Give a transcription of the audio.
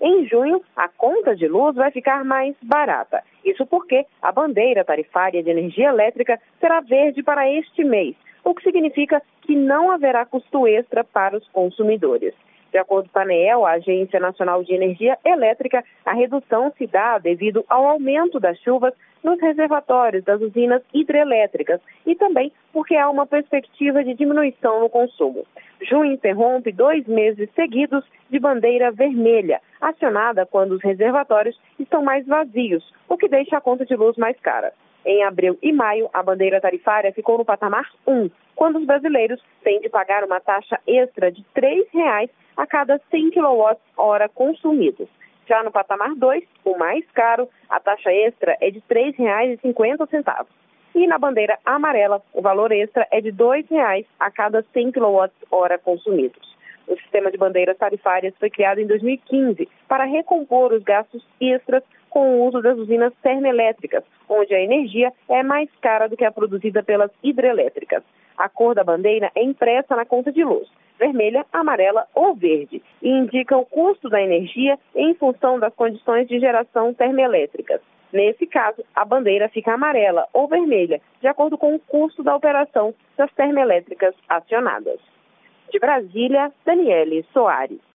Em junho, a conta de luz vai ficar mais barata. Isso porque a bandeira tarifária de energia elétrica será verde para este mês, o que significa que não haverá custo extra para os consumidores. De acordo com a ANEEL, a Agência Nacional de Energia Elétrica, a redução se dá devido ao aumento das chuvas nos reservatórios das usinas hidrelétricas e também porque há uma perspectiva de diminuição no consumo. Junho interrompe 2 meses seguidos de bandeira vermelha, acionada quando os reservatórios estão mais vazios, o que deixa a conta de luz mais cara. Em abril e maio, a bandeira tarifária ficou no patamar 1, quando os brasileiros têm de pagar uma taxa extra de R$ 3 a cada 100 kWh consumidos. Já no patamar 2, o mais caro, a taxa extra é de R$ 3,50. E na bandeira amarela, o valor extra é de R$ 2 a cada 100 kWh consumidos. O sistema de bandeiras tarifárias foi criado em 2015 para recompor os gastos extras com o uso das usinas termoelétricas, onde a energia é mais cara do que a produzida pelas hidrelétricas. A cor da bandeira é impressa na conta de luz, vermelha, amarela ou verde, e indica o custo da energia em função das condições de geração termoelétricas. Nesse caso, a bandeira fica amarela ou vermelha, de acordo com o custo da operação das termoelétricas acionadas. De Brasília, Daniele Soares.